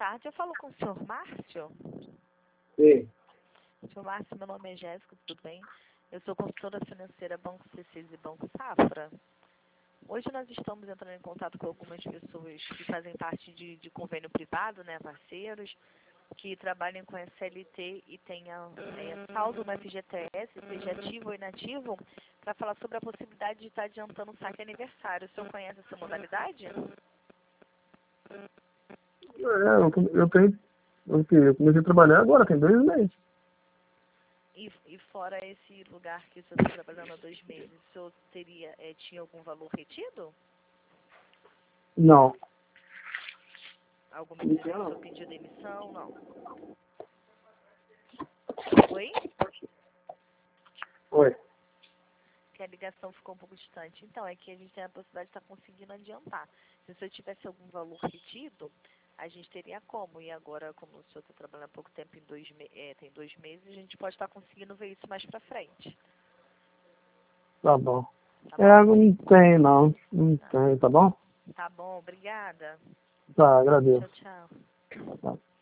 tarde. Eu falo com o senhor Márcio. Sim. Senhor Márcio, meu nome é Jéssica, tudo bem? Eu sou consultora financeira Banco C6 e Banco Safra. Hoje nós estamos entrando em contato com algumas pessoas que fazem parte de convênio privado, né, parceiros, que trabalham com SLT e tenham saldo no FGTS, seja ativo ou inativo, para falar sobre a possibilidade de estar adiantando o saque aniversário. O senhor conhece essa modalidade? Eu comecei a trabalhar agora, tem 2 meses. E fora esse lugar que o senhor está trabalhando há 2 meses, o senhor tinha algum valor retido? Não. Alguma empresa que o senhor pediu demissão? Não. Oi? Oi. Que a ligação ficou um pouco distante. Então, é que a gente tem a possibilidade de estar conseguindo adiantar. Se o senhor tivesse algum valor retido, a gente teria como. E agora, como o senhor está trabalhando há pouco tempo, tem 2 meses, a gente pode estar conseguindo ver isso mais para frente. Tá bom. Tá bom? Não tem, não. Não tem, tá bom? Tá bom, obrigada. Tá, agradeço. Tchau, tchau. Tá.